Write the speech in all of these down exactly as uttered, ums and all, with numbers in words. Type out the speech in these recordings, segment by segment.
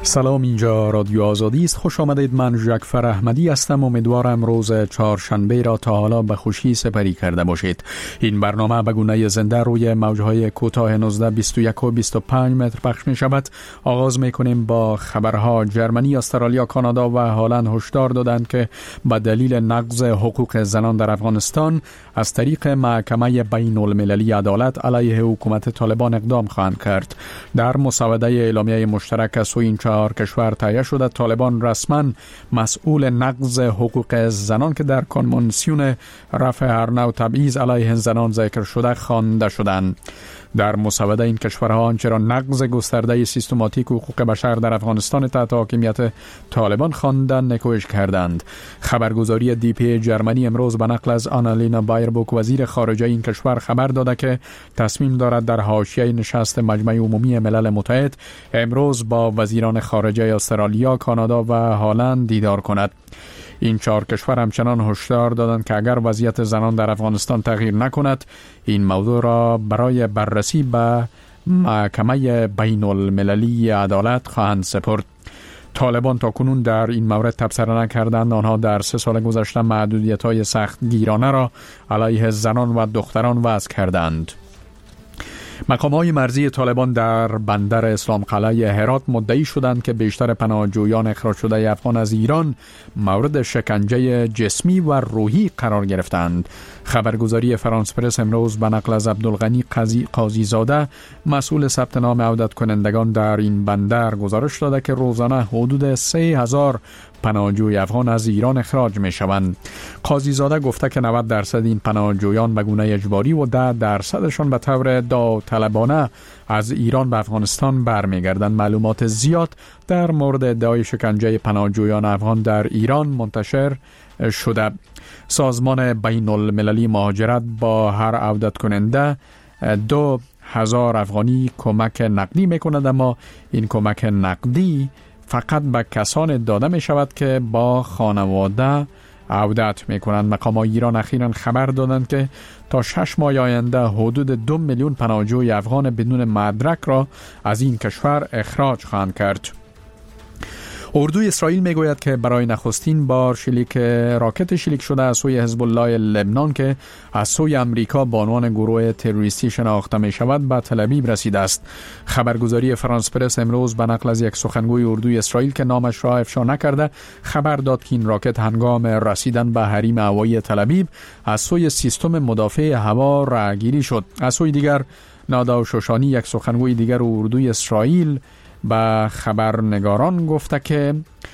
سلام، اینجا رادیو آزادی است. خوش آمدید. من جعفر احمدی هستم. امیدوارم روز چهارشنبه را تا حالا به خوشی سپری کرده باشید. این برنامه به گونه زنده روی موجهای کوتاه نوزده، بیست و یک و بیست و پنج متر پخش می شود. آغاز می کنیم با خبرها. جرمنی، استرالیا، کانادا و هلند هشدار دادند که به دلیل نقض حقوق زنان در افغانستان از طریق محکمه بین المللی عدالت علیه حکومت طالبان اقدام خواهند کرد. در مسوده اعلامیه مشترک از سوی این چهار کشور تهیه شده، طالبان رسما مسئول نقض حقوق زنان که در کنوانسیون رفع هر نوع تبعیض علیه زنان ذکر شده خوانده شدند. در مسوده این کشورها آنچه را نقض گسترده سیستماتیک حقوق بشر در افغانستان تحت حاکمیت طالبان خواندند نکوهش کردند. خبرگزاری دی پی جرمنی امروز به نقل از آنالینا بایربوک وزیر خارجه این کشور خبر داده که تصمیم دارد در حاشیه نشست مجمع عمومی ملل متحد امروز با وزیران خارجه استرالیا، کانادا و هلند دیدار کند. این چهار کشور همچنان هشدار دادند که اگر وضعیت زنان در افغانستان تغییر نکند، این موضوع را برای بررسی به محکمه بین المللی عدالت خواهند سپرد. طالبان تا کنون در این مورد تبصره نکردند. آنها در سه سال گذشته محدودیت‌های سخت گیرانه را علیه زنان و دختران وضع کردند. مقام‌های مرزی طالبان در بندر اسلام قلعه هرات مدعی شدند که بیشتر پناهجویان اخراج شده افغان از ایران مورد شکنجه جسمی و روحی قرار گرفتند. خبرگزاری فرانس پرس امروز به نقل از عبدالغنی قاضی زاده، مسئول ثبت نام عودت کنندگان در این بندر، گزارش داده که روزانه حدود سه هزار پناهجوی افغان از ایران اخراج می شوند. قاضی زاده گفته که نود درصد این پناهجویان به گونه اجباری و ده درصدشان به طور داوطلبانه از ایران به افغانستان برمیگردند. معلومات زیاد در مورد ادعای شکنجه پناهجویان افغان در ایران منتشر شده. سازمان بین المللی مهاجرت با هر عودت کننده دو هزار افغانی کمک نقدی می کند، اما این کمک نقدی فقط به کسان داده می شود که با خانواده عودت می کنند. مقامات ایران اخیراً خبر دادند که تا شش ماه آینده حدود دو میلیون پناهجوی افغان بدون مدرک را از این کشور اخراج خواهند کرد. اردوی اسرائیل میگوید که برای نخستین بار شلیک راکت شلیک شده از سوی حزب الله لبنان که از سوی امریکا به عنوان گروه تروریستی شناخته می شود به تل ابیب رسیده است. خبرگزاری فرانس پرس امروز به نقل از یک سخنگوی اردوی اسرائیل که نامش را افشا نکرده خبر داد که این راکت هنگام رسیدن به حریم هوایی تل ابیب از سوی سیستم مدافع هوا راهگیری شد. از سوی دیگر نادا شوشانی، یک سخنگوی دیگر اردوی اسرائیل، به خبرنگاران گفته که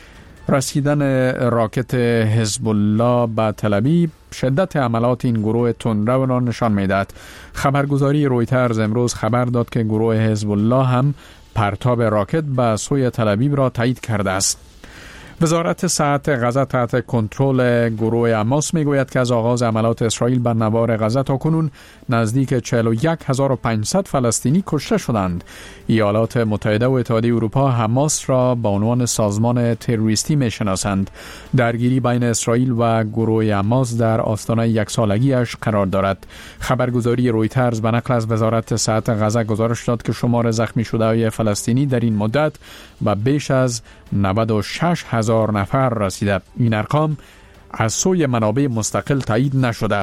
رسیدن راکت حزب الله به تل ابیب شدت عملات این گروه تندرو را نشان می‌دهد. خبرگزاری رویترز امروز خبر داد که گروه حزب الله هم پرتاب راکت به سوی تل ابیب را تایید کرده است. وزارت صحت غزه تحت کنترل گروه حماس میگوید که از آغاز عملات اسرائیل بر نوار غزه تا کنون نزدیک چهل و یک هزار و پانصد فلسطینی کشته شدند. ایالات متحده و اتحادیه اروپا حماس را به عنوان سازمان تروریستی میشناسند. درگیری بین اسرائیل و گروه حماس در آستانه یک سالگیش قرار دارد. خبرگزاری رویترز به نقل از وزارت صحت غزه گزارش داد که شمار زخمی شده‌های فلسطینی در این مدت به بیش از نود و شش هزار نفر رسیده. این ارقام از سوی منابع مستقل تایید نشده.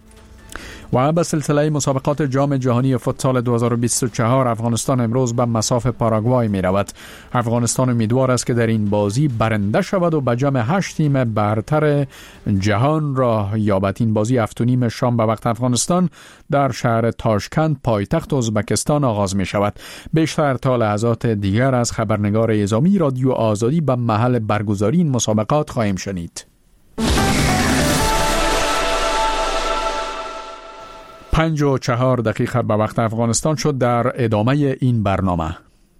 و به سلسله مسابقات جام جهانی فوتسال دو هزار و بیست و چهار افغانستان امروز به مصاف پاراگوای می رود. افغانستان امیدوار است که در این بازی برنده شود و به جمع هشت تیم برتر جهان راه یابد. این بازی هفت و نیم شام به وقت افغانستان در شهر تاشکند پایتخت ازبکستان آغاز می شود. بیشتر تا لحظات دیگر از خبرنگار اعزامی رادیو آزادی به محل برگزاری این مسابقات خواهیم شنید. پنج و چهار دقیقه به وقت افغانستان شد. در ادامه این برنامه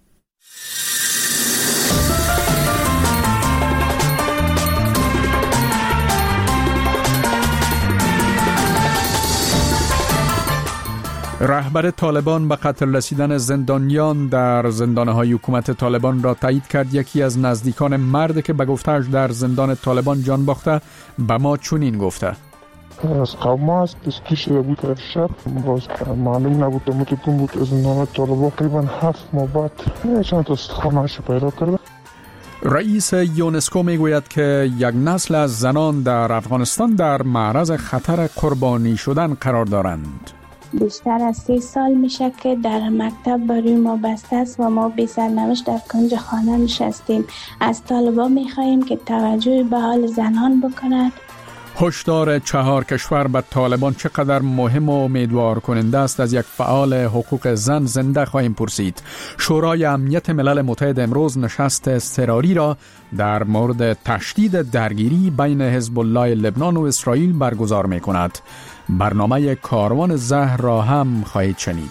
رهبر طالبان به قتل رسیدن زندانیان در زندانهای حکومت طالبان را تایید کرد. یکی از نزدیکان مرد که به گفته‌اش در زندان طالبان جان باخته به ما چنین گفته: از قوم است دستگیر شده بود در شب، باز معلوم نبود متکون بود. از زندان طالبان تقریبا هفت ماه بعد چند تا استخوانهاش پیدا کرده. رئیس یونسکو میگوید که یک نسل از زنان در افغانستان در معرض خطر قربانی شدن قرار دارند. بیشتر از سی سال میشه که در مکتب برای ما بسته است و ما بی سرنوشت در کنج خانه نشستیم. از طالبان میخواییم که توجه به حال زنان بکند. هشدار چهار کشور به طالبان چقدر مهم و امیدوار کننده است از یک فعال حقوق زن زنده خواهیم پرسید. شورای امنیت ملل متحد امروز نشست اضطراری را در مورد تشدید درگیری بین حزب الله لبنان و اسرائیل برگزار می کند. برنامه کاروان زهر را هم خواهید شنید.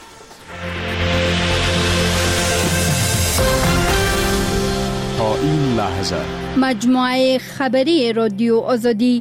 تا این لحظه مجموعه خبری رادیو آزادی.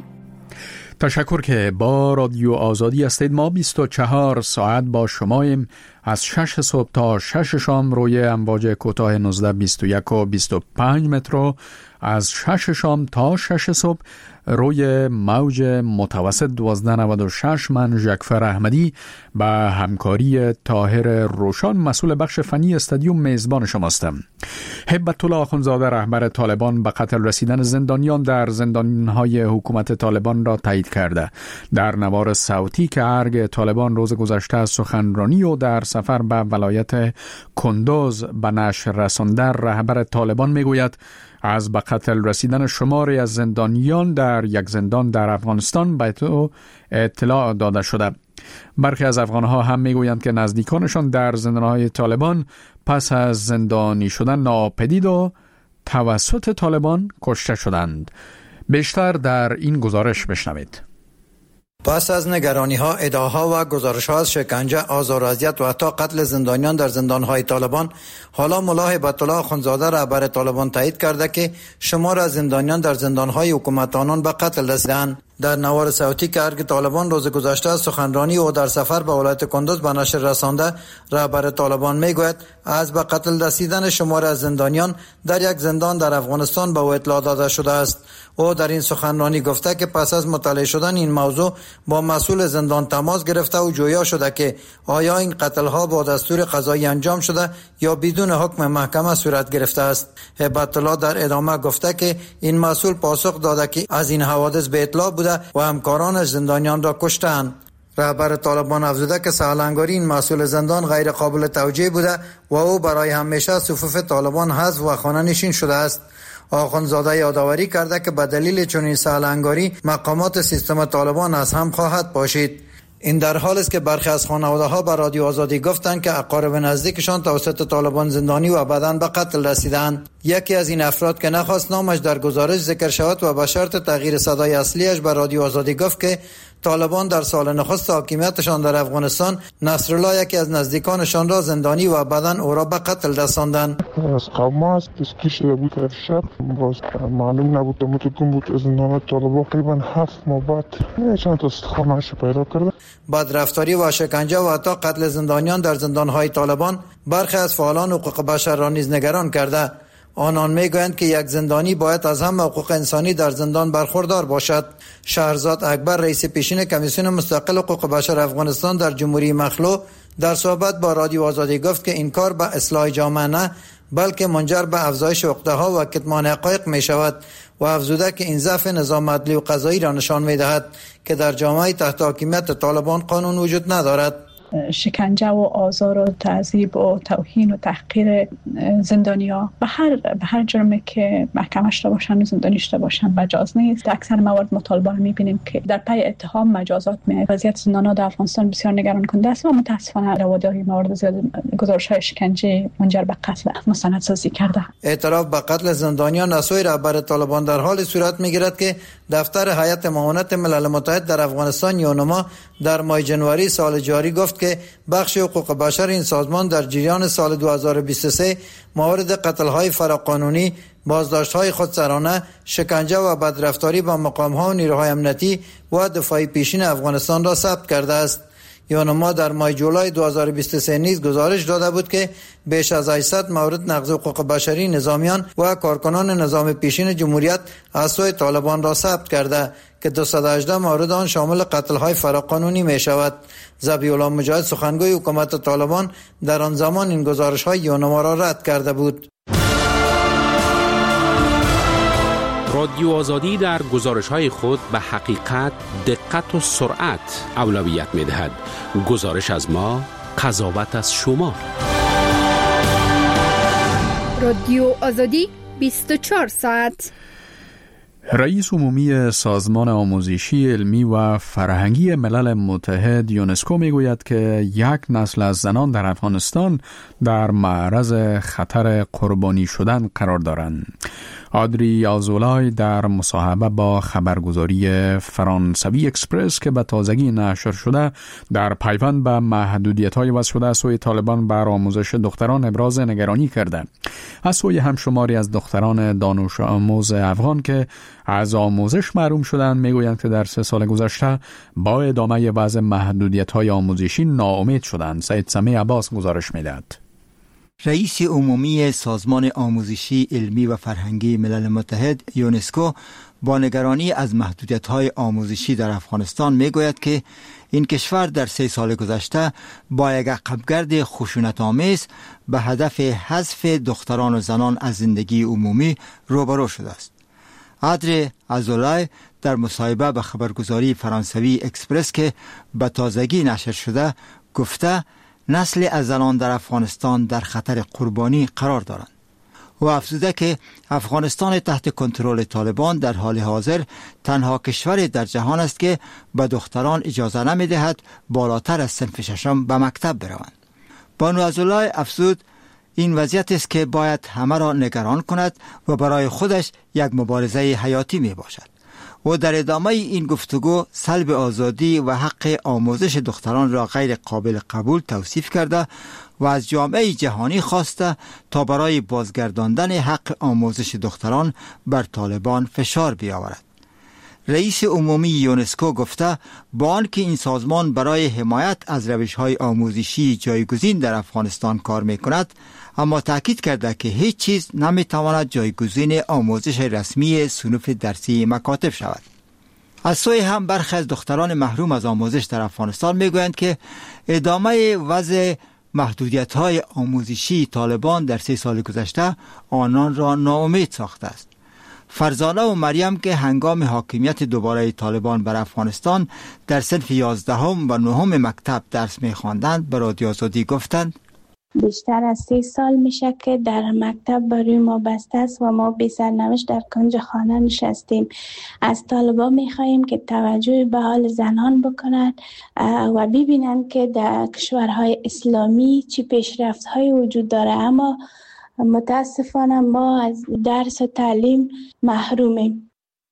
تشکر که با رادیو آزادی هستید. ما بیست و چهار ساعت با شماییم، از شش صبح تا شش شام روی امواج کوتاه نوزده بیست و یک و بیست و پنج متر، از شش شام تا شش صبح روی موج متوسط دوازده نود و شش. من ژاکفر احمدی به همکاری طاهر روشان مسئول بخش فنی استادیوم میزبان شماستم. هیبت الله آخوندزاده رهبر طالبان به قتل رسیدن زندانیان در زندانهای حکومت طالبان را تایید کرده. در نوار صوتی که ارگ طالبان روز گذشته از سخنرانی و در سفر به ولایت کندوز به نشر رسانده، رهبر طالبان میگوید از به قتل رسیدن شماری از زندانیان در یک زندان در افغانستان به تو اطلاع داده شده. برخی از افغانها هم میگویند که نزدیکانشان در زندانهای طالبان پس از زندانی شدن ناپدید و توسط طالبان کشته شدند. بیشتر در این گزارش بشنوید. پس از نگرانی‌ها، ادعاها و گزارش‌ها از شکنجه، آزار و اذیت و حتی قتل زندانیان در زندان‌های طالبان، حالا ملا هیبت الله آخوندزاده رهبر طالبان تایید کرده که شمار از زندانیان در زندان‌های حکومت آنان به قتل رسیدند. در نوار صوتی که ارگ طالبان روز گذشته از سخنرانی و در سفر به ولایت کندوز به نشر رسانده، رهبر طالبان میگوید از به قتل رسیدن شمار از زندانیان در یک زندان در افغانستان به او اطلاع داده شده است. او در این سخنرانی گفته که پس از مطالعه شدن این موضوع با مسئول زندان تماس گرفته و جویا شده که آیا این قتل‌ها با دستور قضایی انجام شده یا بدون حکم محکمه صورت گرفته است. هیبت الله در ادامه گفته که این مسئول پاسخ داده که از این حوادث به اطلاع بوده و همکارانش زندانیان را کشتند. رهبر طالبان افزوده که سالنگاری این مسئول زندان غیر قابل توجیه بوده و او برای همیشه صفوف طالبان حذف و خانه نشین شده است. آخوندزاده یادآوری کرده که به دلیل چنین سالنگاری مقامات سیستم طالبان از هم خواهد پاشید. این در حالی است که برخی از خانواده‌ها به رادیو آزادی گفتند که اقارب نزدیکشان توسط طالبان زندانی و بعداً به قتل رسیدند. یکی از این افراد که نخواست نامش در گزارش ذکر شود و به شرط تغییر صدای اصلیش به رادیو آزادی گفت که طالبان در سال نخست حاکمیتشان در افغانستان نصرالله یکی از نزدیکانشان را زندانی و بعداً او را به قتل رساندند. از قماس دستگیر شده بود در شب، باز معلوم نبود متکون بود از زندان طالبان. تقریبا هفت ماه بعد چند تا استخوانش پیدا کرده. بدرفتاری و شکنجه و حتی قتل زندانیان در زندانهای طالبان برخی از فعالان حقوق بشر را نیز نگران کرده. آنان میگویند که یک زندانی باید از همه حقوق انسانی در زندان برخوردار باشد. شهرزاد اکبر رئیس پیشین کمیسیون مستقل حقوق بشر افغانستان در جمهوری مخلو در صحبت با رادیو آزادی گفت که این کار به اصلاح جامعه نه بلکه منجر به افزایش عقده‌ها و کتمان حقایق می شود و افزوده که این ضعف نظام عدلی و قضایی را نشان می دهد که در جامعه تحت حاکمیت طالبان قانون وجود ندارد. شکنجه و آزار و تعذیب و توهین و تحقیر زندانیا به هر به هر جرمی که محکمش را باشن و زندانیش را باشن مجاز نیست. اکثر موارد مطالبه می‌بینیم که در پی اتهام مجازات می وضعیت زندان‌ها در افغانستان بسیار نگران کننده است و متاسفانه رواداری موارد زیاد گزارش‌های شکنجه منجر به قتل مستندسازی کرده. اعتراف به قتل زندانیان از سوی رهبر طالبان در حال صورت می‌گیرد که دفتر هیئت معاونت ملل متحد در افغانستان یونما در ماه جنوری سال جاری گفت که بخش حقوق بشر این سازمان در جریان سال دو هزار و بیست و سه موارد قتل‌های فراقانونی، بازداشت‌های خودسرانه، شکنجه و بدرفتاری با مقام‌ها و نیروهای امنیتی و دفاعی پیشین افغانستان را ثبت کرده است. یونما در ماه جولای دو هزار و بیست و سه نیز گزارش داده بود که بیش از هشتصد مورد نقض حقوق بشری نظامیان و کارکنان نظام پیشین جمهوریت از سوی طالبان را ثبت کرده که دویست و هجده مورد آن شامل قتل‌های فراقانونی می شود. ذبیح الله مجاهد سخنگوی حکومت طالبان در آن زمان این گزارش‌های یونما را رد کرده بود. رادیو آزادی در گزارش‌های خود به حقیقت، دقت و سرعت اولویت می‌دهد. گزارش از ما، قضاوت از شما. رادیو آزادی بیست و چهار ساعت. رئیس عمومی سازمان آموزشی علمی و فرهنگی ملل متحد یونسکو میگوید که یک نسل از زنان در افغانستان در معرض خطر قربانی شدن قرار دارند. آدری آزولای در مصاحبه با خبرگزاری فرانسوی اکسپرس که به تازگی نشر شده در پیوند به محدودیت‌های وضع شده از سوی طالبان بر آموزش دختران ابراز نگرانی کرده. از سوی همشماری از دختران دانش آموز افغان که از آموزش محروم شدند میگویند که در سه سال گذشته با ادامه وضع محدودیت‌های آموزشی ناامید شدند. سید سمی عباس گزارش می‌دهد. رئیس عمومی سازمان آموزشی علمی و فرهنگی ملل متحد یونسکو با نگرانی از محدودیت‌های آموزشی در افغانستان میگوید که این کشور در سه سال گذشته با یک عقبگرد خشونت‌آمیز به هدف حذف دختران و زنان از زندگی عمومی روبرو شده است. آدری آزولای در مصاحبه به خبرگزاری فرانسوی اکسپرس که به تازگی نشر شده گفته نسل از زنان در افغانستان در خطر قربانی قرار دارند. و افزوده که افغانستان تحت کنترل طالبان در حال حاضر تنها کشور در جهان است که به دختران اجازه نمی دهد بالاتر از صنف ششم به مکتب بروند. بانو آزولای افزود این وضعیت است که باید همه را نگران کند و برای خودش یک مبارزه حیاتی می باشد. و در ادامه این گفتگو سلب آزادی و حق آموزش دختران را غیر قابل قبول توصیف کرده و از جامعه جهانی خواسته تا برای بازگرداندن حق آموزش دختران بر طالبان فشار بیاورد. رئیس عمومی یونسکو گفته با آنکه این سازمان برای حمایت از روش‌های آموزشی جایگزین در افغانستان کار می‌کند، اما تاکید کرده که هیچ چیز نمی‌تواند جایگزین آموزش رسمی صنوف درسی مکاتب شود. از سوی هم برخی از دختران محروم از آموزش در افغانستان می‌گویند که ادامه وضع محدودیت‌های آموزشی طالبان در سه سال گذشته آنان را ناامید ساخته است. فرزانه و مریم که هنگام حاکمیت دوباره طالبان بر افغانستان در صنف یازدهم و نهم مکتب درس می‌خواندند به رادیو آزادی گفتند بیشتر از سه سال میشه که در مکتب برای ما بسته است و ما بی سرنوشت در کنج خانه نشستیم. از طالبان میخواییم که توجه به حال زنان بکنند و ببینند که در کشورهای اسلامی چی پیشرفت های وجود داره، اما متاسفانه ما از درس و تعلیم محرومیم.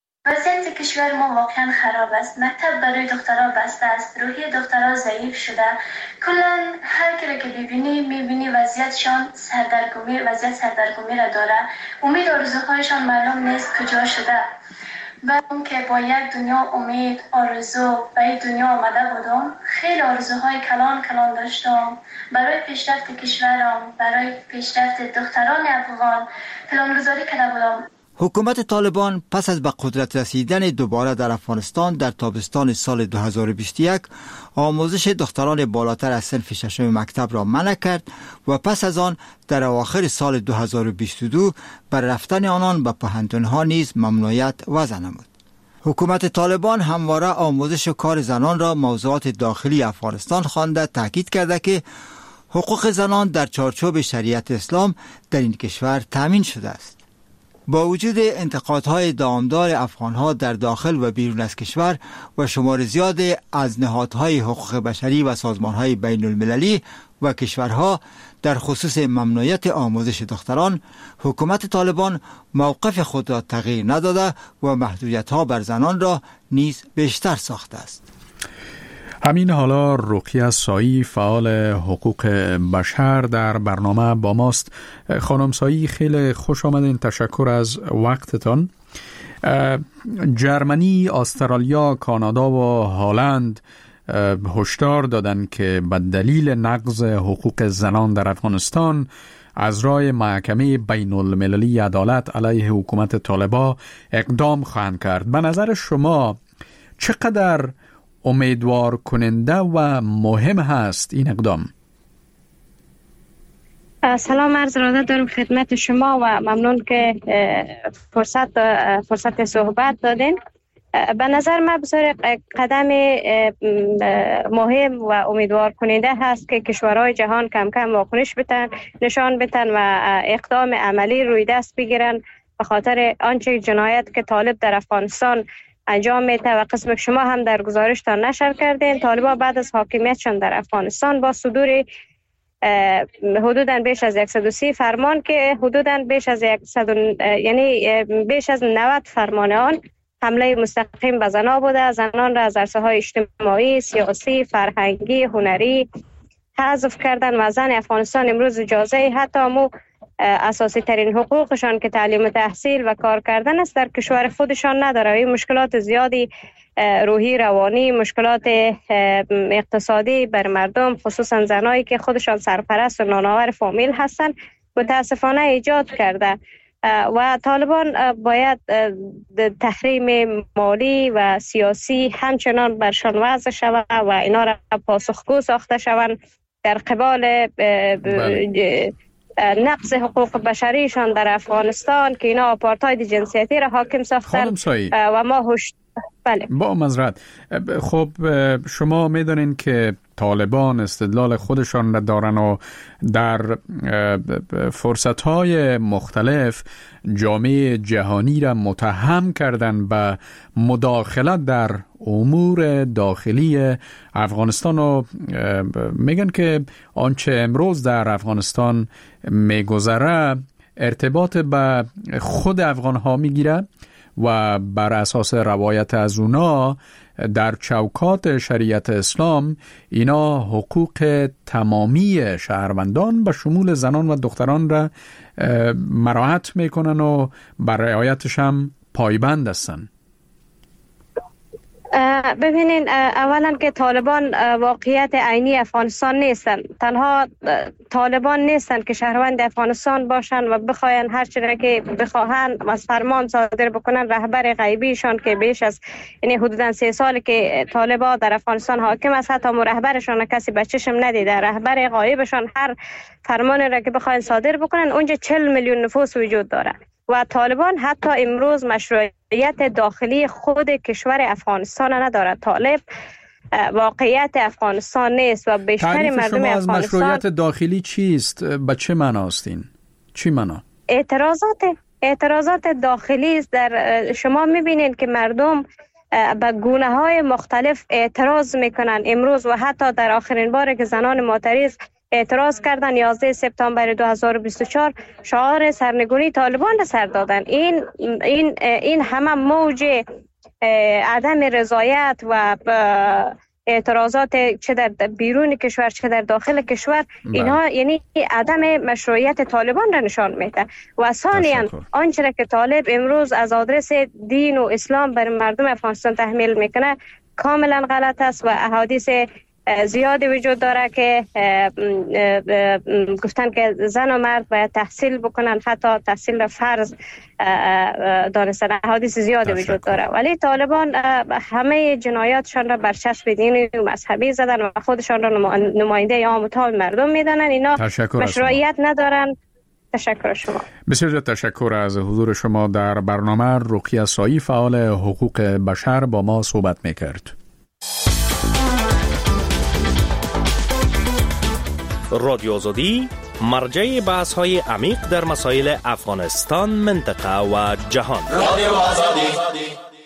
وضعیت کشور ما واقعا خراب است. مکتب برای دخترها بسته است. روحی دخترها ضعیف شده. کلا هر کی را که ببینی میبینی وضعیتشان سردرگمی وضعیت سردرگمی را داره. امید آرزوهایشان معلوم نیست کجا شده. بعد اون که با یک دنیا امید آرزو به این دنیا آمده بودم، خیلی آرزوهای کلان کلان داشتم برای پیشرفت کشورم، برای پیشرفت دختران افغان پلانگذاری کرده بودم. حکومت طالبان پس از به قدرت رسیدن دوباره در افغانستان در تابستان سال دو هزار و بیست و یک آموزش دختران بالاتر از صنف ششم مکتب را منع کرد و پس از آن در اواخر سال دو هزار و بیست و دو بر رفتن آنان به پوهنتون‌ها نیز ممنوعیت وضع نمود. حکومت طالبان همواره آموزش و کار زنان را موضوعات داخلی افغانستان خوانده تاکید کرده که حقوق زنان در چارچوب شریعت اسلام در این کشور تامین شده است. با وجود انتقادهای دامدار افغانها در داخل و بیرون از کشور و شمار زیاد از نهادهای حقوق بشری و سازمانهای بین المللی و کشورها در خصوص ممنوعیت آموزش دختران، حکومت طالبان موقف خود را تغییر نداده و محدودیت‌ها بر زنان را نیز بیشتر ساخته است. همین حالا رقیه سایی فعال حقوق بشر در برنامه با ماست. خانم سایی خیلی خوش آمدین، تشکر از وقتتان. جرمنی، استرالیا، کانادا و هلند هشدار دادند که به دلیل نقض حقوق زنان در افغانستان از راه محکمه بین المللی عدالت علیه حکومت طالبان اقدام خواهند کرد. به نظر شما چقدر امیدوار کننده و مهم هست این اقدام؟ سلام عرض ارادت دارم خدمت شما و ممنون که فرصت فرصت صحبت دادین. به نظر من بسیار قدم مهم و امیدوار کننده هست که کشورهای جهان کم کم واکنش بتن نشان بدن و اقدام عملی روی دست بگیرن به خاطر آنچه جنایت که طالب در افغانستان انجام میده و قسم شما هم در گزارشتان نشر کردین. طالبان بعد از حاکمیتشان در افغانستان با صدور حدوداً بیش از صد و سی فرمان که حدوداً بیش از صد یعنی بیش از نود فرمان آن حمله مستقیم به زنان بوده، زنان را از عرصه‌های اجتماعی، سیاسی، فرهنگی، هنری حذف کردن و زن افغانستان امروز اجازه حتی مو اساسی ترین حقوقشان که تعلیم و تحصیل و کار کردن است در کشور خودشان نداره. این مشکلات زیادی روحی، روانی، مشکلات اقتصادی بر مردم خصوصا زنایی که خودشان سرپرست و نانآور فامیل هستند متاسفانه ایجاد کرده و طالبان باید تحریم مالی و سیاسی همچنان برشان وضع شود و اینا را پاسخگو ساخته شوند در قبال نقض حقوق بشریشان در افغانستان که اینا آپارتاید جنسیتی را حاکم ساختن و ما هوش بله. با معذرت، خب شما میدونین که طالبان استدلال خودشان را دارن و در فرصتهای مختلف جامعه جهانی را متهم کردن به مداخلت در امور داخلی افغانستان و میگن که آنچه امروز در افغانستان میگذره ارتباط به خود افغان ها میگیره و بر اساس روایت از اونا در چوکات شریعت اسلام اینا حقوق تمامی شهروندان به شمول زنان و دختران را مراعات میکنن و بر رعایتش هم پایبند هستن. ببینین، اولا که طالبان واقعیت عینی افغانستان نیستن. تنها طالبان نیستن که شهروند افغانستان باشن و بخواین هر چیزی که بخواهن از فرمان صادر بکنن. رهبر غیبیشان که بیش از یعنی حدوداً سه سال که طالبان در افغانستان حاکم است، حتی رهبرشان کسی به چشم ندیده. رهبر غایبشان هر فرمانی را که بخواین صادر بکنن اونجا چهل میلیون نفوس وجود داره و طالبان حتی امروز مشروعیت داخلی خود کشور افغانستان ندارد. طالب واقعیت افغانستان نیست و بیشتر مردم شما افغانستان. از مشروعیت داخلی چیست؟ به چه معناستین؟ چی معنا؟ اعتراضات اعتراضات داخلی است. در شما میبینید که مردم به گونه های مختلف اعتراض میکنن امروز و حتی در آخرین بار که زنان معترض اعتراض کردن یازده سپتامبر دو هزار و بیست و چهار شعار سرنگونی طالبان را سر دادن. این این این همه موج عدم رضایت و اعتراضات چه در بیرون کشور چه در داخل کشور اینها یعنی عدم مشروعیت طالبان را نشان میده. و ثانیاً آنچه که طالب امروز از آدرس دین و اسلام بر مردم افغانستان تحمیل میکنه کاملا غلط است و احادیث زیادی وجود داره که گفتن که زن و مرد باید تحصیل بکنن، حتی تحصیل فرض دانستن. احادیث زیادی وجود داره ولی طالبان همه جنایاتشان را بر چسب دینی و مذهبی زدن و خودشان را نماینده عام و تمام مردم میدانن. اینا مشروعیت ندارن. تشکر شما. بسیار تشکر از حضور شما در برنامه. رقیه سایی، فعال حقوق بشر، با ما صحبت میکرد. رادیو آزادی مرجع بحث های عمیق در مسائل افغانستان، منطقه و جهان. رادیو آزادی.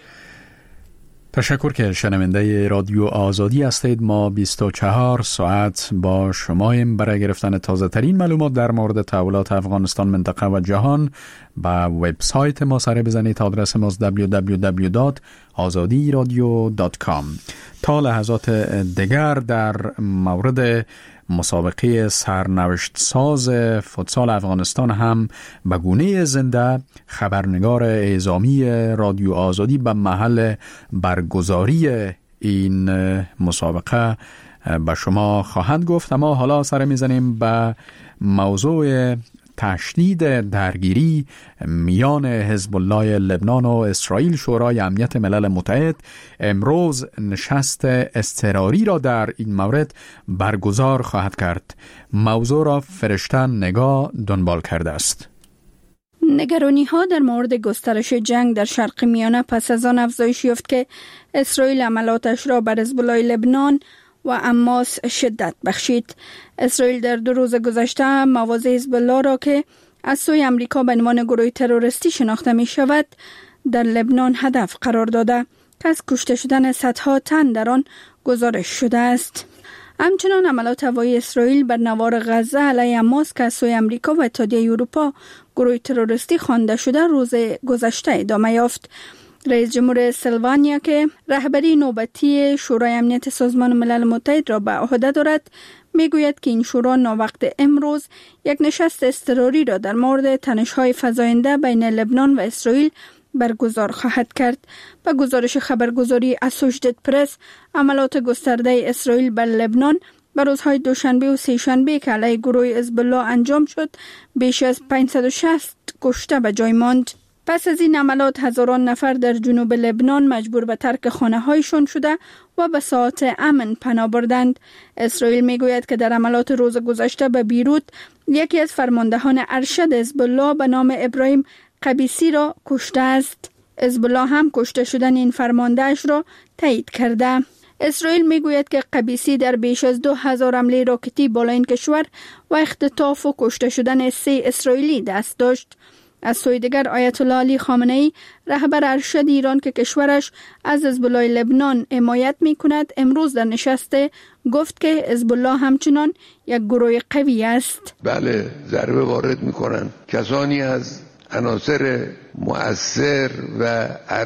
تشکر که شنونده رادیو آزادی هستید. ما بیست و چهار ساعت با شماییم برای گرفتن تازه ترین معلومات در مورد تحولات افغانستان، منطقه و جهان. با وبسایت ما سر بزنید. آدرس ما دبلیو دبلیو دبلیو دات آزادی رادیو دات کام. تا لحظات دیگر در مورد مسابقه سرنوشت ساز فوتسال افغانستان هم به گونه زنده خبرنگار اعزامی رادیو آزادی به محل برگزاری این مسابقه به شما خواهند گفت. اما حالا سر میزنیم به موضوع تشدید درگیری میان حزب الله لبنان و اسرائیل، شورای امنیت ملل متحد امروز نشست اضطراری را در این مورد برگزار خواهد کرد. موضوع را فرشته نگاه دنبال کرده است. نگرانی ها در مورد گسترش جنگ در شرق میانه پس از آن افزایش یافت که اسرائیل عملاتش را بر حزب الله لبنان و حماس شدت بخشید. اسرائیل در دو روز گذشته مواضع حزب الله را که از سوی امریکا به عنوان گروه تروریستی شناخته می شود در لبنان هدف قرار داده که از کشته شدن صدها تن در آن گزارش شده است. همچنان عملات هوایی اسرائیل بر نوار غزه علیه حماس که از سوی امریکا و اتحادیه اروپا گروه تروریستی خوانده شده روز گذشته ادامه یافت. رئیس جمهور اسلوونیا که رهبری نوبتی شورای امنیت سازمان ملل متحد را به عهده دارد میگوید که این شورا ناوقت امروز یک نشست اضطراری را در مورد تنش‌های فزاینده بین لبنان و اسرائیل برگزار خواهد کرد. به گزارش خبرگزاری اسوشیتد پرس، عملات گسترده اسرائیل بر لبنان بر روزهای دوشنبه و سه شنبه که علیه گروه حزب الله انجام شد بیش از پانصد و شصت کشته به جای ماند. پس از این عملات هزاران نفر در جنوب لبنان مجبور به ترک خانه‌هایشان شده و به ساعات امن پناه بردند. اسرائیل میگوید که در عملات روز گذشته به بیروت یکی از فرماندهان ارشد حزب الله به نام ابراهیم قبیسی را کشته است. حزب الله هم کشته شدن این فرماندهش را تایید کرده. اسرائیل میگوید که قبیسی در بیش از دو هزار حمله راکتی بالای این کشور و اختطاف و کشته شدن سه اسرائیلی دست داشت. از سوی دیگر آیت الله علی خامنه‌ای رهبر ارشد ایران که کشورش از حزب الله لبنان حمایت می‌کند امروز در نشست گفت که حزب الله همچنان یک گروه قوی است. بله، ضربه وارد می‌کنند. کسانی از عناصر مؤثر و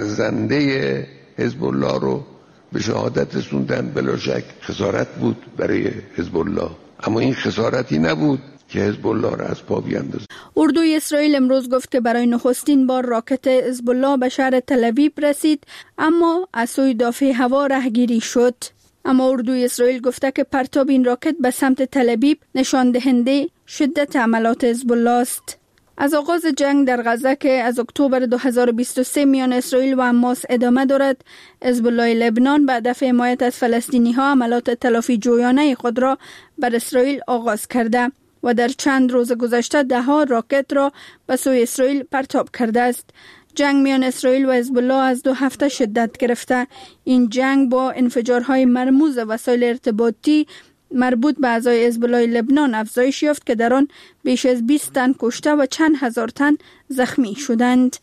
ارزنده حزب الله رو به شهادت رسوندن. بلا شک خسارت بود برای حزب الله، اما این خسارتی نبود که حزب الله را از پا بیاندازد. اردوی اسرائیل امروز گفت که برای نخستین بار راکت حزب الله به شهر تل‌آویو رسید، اما از سوی دافع هوا رهگیری شد. اما اردوی اسرائیل گفته که پرتاب این راکت به سمت تل‌آویو نشان دهنده شدت عملات حزب الله است. از آغاز جنگ در غزه که از اکتبر دو هزار و بیست و سه میان اسرائیل و حماس ادامه دارد، حزب الله لبنان به هدف حمایت از فلسطینی‌ها عملات تلافی جویانه خود را بر اسرائیل آغاز کرده و در چند روز گذشته ده ها راکت را به سوی اسرائیل پرتاب کرده است. جنگ میان اسرائیل و حزب الله از دو هفته شدت گرفته. این جنگ با انفجارهای مرموز وسایل ارتباطی مربوط به اعضای حزب الله لبنان افزایش یافت که در آن بیش از بیست تن کشته و چند هزار تن زخمی شدند.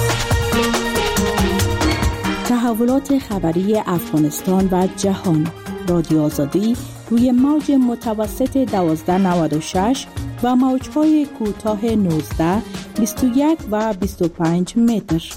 تحولات خبری افغانستان و جهان. رادیو آزادی روی موج متوسط دوازده نود و شش و موج‌های کوتاه نوزده، بیست و یک و بیست و پنج متر.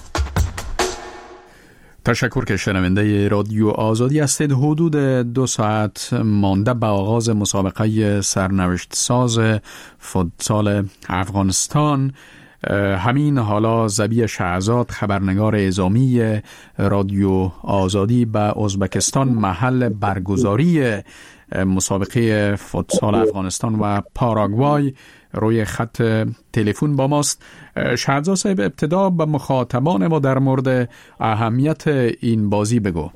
تشکر که شنونده رادیو آزادی هستید. حدود دو ساعت مانده به آغاز مسابقه سرنوشت ساز فوتسال افغانستان. همین حالا زبی شهزاد، خبرنگار اعزامی رادیو آزادی، به ازبکستان محل برگزاری مسابقه فوتسال افغانستان و پاراگوای روی خط تلفن با ماست. شهزاد صاحب، ابتدا به مخاطبان ما در مورد اهمیت این بازی بگو.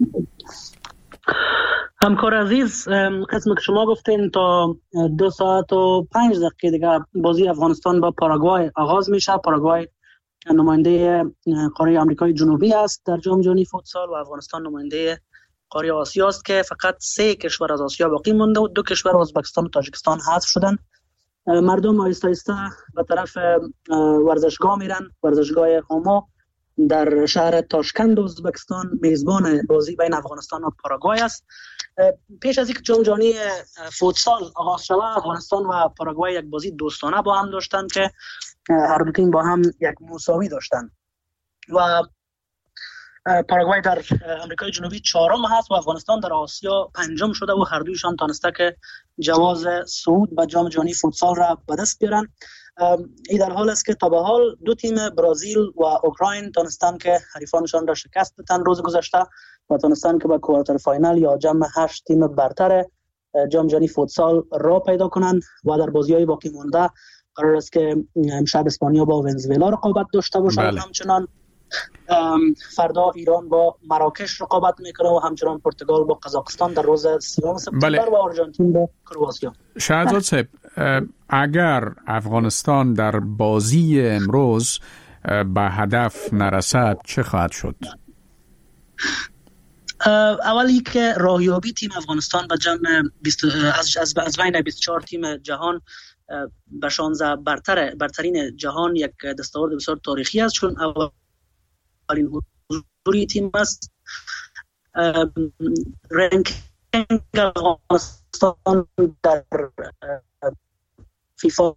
همکار عزیز، قسم که شما گفتین تا دو ساعت و پنج دقیقه دیگه بازی افغانستان با پاراگوای آغاز میشه. پاراگوای نماینده قاره آمریکای جنوبی است در جام جهانی فوتسال و افغانستان نماینده قاره آسیا است که فقط سه کشور از آسیا باقی مونده و دو کشور ازبکستان و تاجیکستان حذف شدن. مردم آهسته آهسته به طرف ورزشگاه میرن. ورزشگاه هامو در شهر تاشکند ازبکستان میزبان بازی بین افغانستان و پاراگوای است. پیش از اینکه جام جهانی فوتسال آغاز شود، افغانستان و پاراگوای یک بازی دوستانه با هم داشتند که هر دو تیم با هم یک مساوی داشتند و پاراگوای در آمریکای جنوبی چهارم هست و افغانستان در آسیا پنجم شده و هر دویشان تانسته که جواز صعود به جام جهانی فوتسال را به دست بیارن. این در حال است که تا به حال دو تیم برزیل و اوکراین تانستن که حریفانشان را شکست بدن روز گذشته و تانستن که به کوارتر فاینال یا جمع هشت تیم برتر جام جهانی فوتسال را پیدا کنند و در بازی‌های باقی مانده قرار است که امشب اسپانیا با ونزوئلا رقابت داشته باشه. بله. همچنان فردا ایران با مراکش رقابت میکنه و همچنان پرتغال با قزاقستان در روز سیوم سپتامبر. بله. و آرژانتین با کرواتیا. شهرزاد صاحب، اگر افغانستان در بازی امروز به هدف نرسد چه خواهد شد؟ اولی که راهیابی تیم افغانستان به جمع از از از بین بیست و چهار تیم جهان به شانزده برتر برترین جهان یک دستاورد بسیار تاریخی است، چون اولین حضوری تیم است. رنکینگ افغانستان در فیفا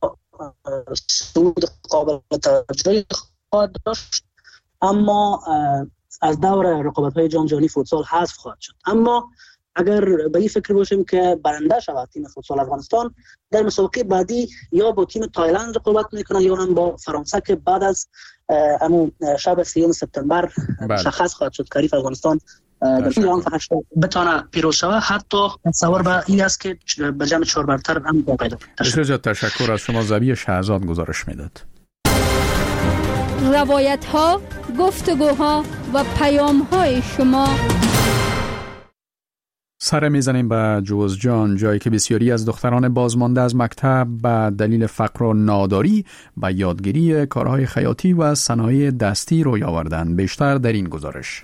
صعود قابل توجهی خواهد داشت، اما از دور رقابت‌های جام جهانی فوتسال حذف خواهد شد. اما اگر به این فکر باشیم که برنده شود تیم فوتسال افغانستان، در مسابقه بعدی یا با تیم تایلند رقابت میکنه یا هم با فرانسه که بعد از همون شب سیوم سپتامبر مشخص خواهد شد که حریف افغانستان در ایران بتونه پیروز شود. حتی تصور به این است که به جمع چهار برتر هم با پیدا بسیار تشکر از شما. زبی شهزاد گزارش میداد. روایت ها، گفتگوها و پیام های شما. سر میزنیم به جوزجان، جایی که بسیاری از دختران بازمانده از مکتب به دلیل فقر و ناداری به یادگیری کارهای خیاطی و صنایع دستی روی آوردند. بیشتر در این گزارش.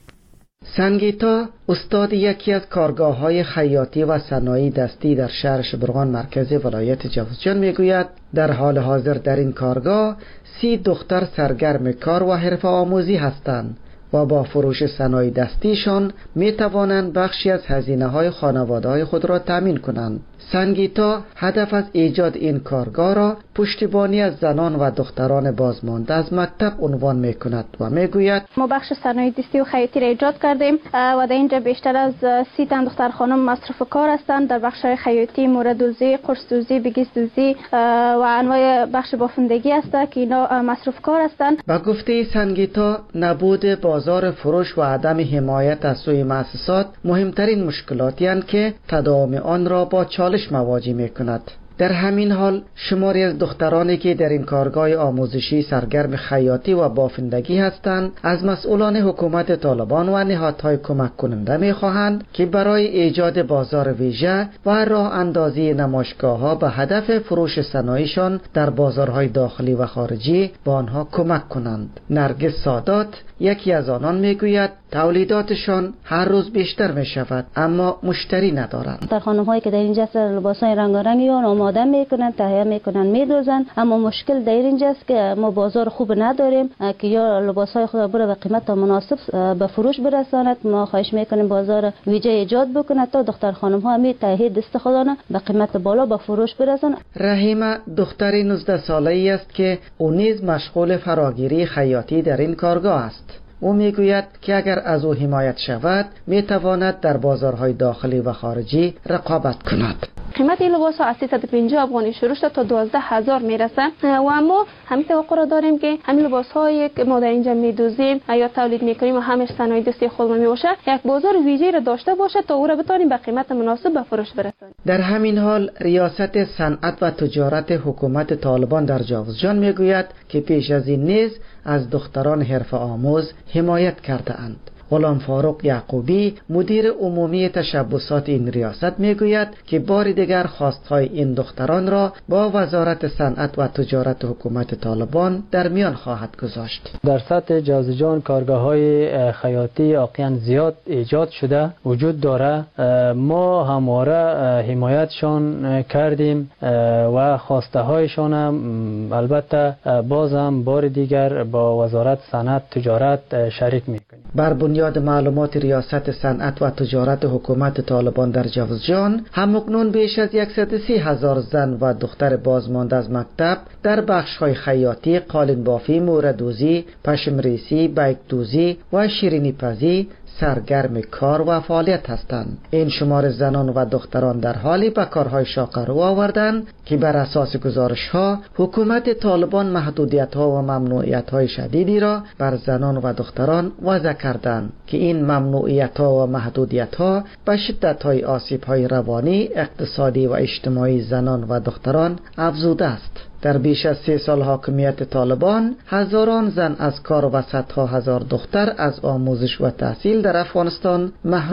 سنگیتا استاد یکی از کارگاه‌های خیاطی و صنایع دستی در شهر شبرغان مرکز ولایت جوزجان میگوید در حال حاضر در این کارگاه سی دختر سرگرم کار و حرفه آموزی هستند و با فروش صنایع دستیشان می توانند بخشی از هزینه‌های خانواده‌های خود را تامین کنند. سنگیتا هدف از ایجاد این کارگاه را پشتیبانی از زنان و دختران بازمانده از مکتب عنوان می کند و می گوید ما بخش صنایع دستی و خیاطی را ایجاد کردیم و در اینجا بیشتر از سی تن دختر خانم مصرف کار هستند در بخش خیاطی، موردوزی، قرصدوزی، بگیسدوزی و انواع بخش بافندگی است که اینا مصرف کار هستند. با گفته سنگیتا نبود بازار فروش و عدم حمایت از سوی مؤسسات مهمترین مشکلاتی اند که تداوم آن را با چالش مواجه می کند. در همین حال شماری از دخترانی که در این کارگاه آموزشی سرگرم خیاطی و بافندگی هستند از مسئولان حکومت طالبان و نهادهای کمک کننده می خواهند که برای ایجاد بازار ویژه و راه اندازی نمایشگاه‌ها به هدف فروش صنایعشان در بازارهای داخلی و خارجی با آنها کمک کنند. نرگس سادات یکی از آنان می گوید تولیداتشان هر روز بیشتر می شود اما مشتری ندارند. در خانم‌هایی که در اینجا لباسای رنگارنگی آن آماده میکنن، تهیه میکنن، میدوزن، اما مشکل در اینجاست که ما بازار خوب نداریم که یا لباسای خود را به قیمت مناسب به فروش برساند. ما خواهش میکنیم بازار ویژه ایجاد بکنه تا دختر خانم‌ها هم تهیه دست خودانه به قیمت بالا به فروش برسانند. رحیمه دختری نوزده ساله‌ای است که او نیز مشغول فراگیری خیاطی در این کارگاه است. او میگوید که اگر از او حمایت شود میتواند در بازارهای داخلی و خارجی رقابت کند. قیمت این لباس ها از سیصد و پنجاه افغانی شروع شده تا دوازده هزار میرسه و اما همین توقع را داریم که همین لباس هایی که ما در اینجا میدوزیم یا تولید میکنیم و همش صنایع دستی خودمون میباشه یک بازار ویژه‌ای را داشته باشه تا او را بتونیم به قیمت مناسب به فروش برسانیم. در همین حال ریاست صنعت و تجارت حکومت طالبان در جوزجان میگوید که پیش از این نیز از دختران حرفه آموز حمایت کرده اند. غلام فاروق یعقوبی مدیر عمومی تشبسات این ریاست میگوید که بار دیگر خواستهای این دختران را با وزارت صنعت و تجارت حکومت طالبان در میان خواهد گذاشت. در سطح جوزجان کارگاه‌های خیاطی واقعا زیاد ایجاد شده وجود داره. ما همواره حمایتشان کردیم و خواسته هایشان هم البته بازم بار دیگر با وزارت صنعت تجارت شریک میکنیم. بر بنیاد معلومات ریاست صنعت و تجارت حکومت طالبان در جوزجان همکنون بیش از صد و سی هزار زن و دختر بازمانده از مکتب در بخش‌های خیاطی، قالین بافی، موردوزی، پشمریسی، بیکدوزی و شیرینی پزی سرگرم کار و فعالیت هستند. این شمار زنان و دختران در حالی به کارهای شاق رو آوردند که بر اساس گزارش‌ها حکومت طالبان محدودیت‌ها و ممنوعیت‌های شدیدی را بر زنان و دختران وضع کردند که این ممنوعیت‌ها و محدودیت‌ها به شدت‌های آسیب‌های روانی، اقتصادی و اجتماعی زنان و دختران افزوده است. در بیش از سه سال حاکمیت طالبان، هزاران زن از کار و صدها هزار دختر از آموزش و تحصیل در افغانستان محروم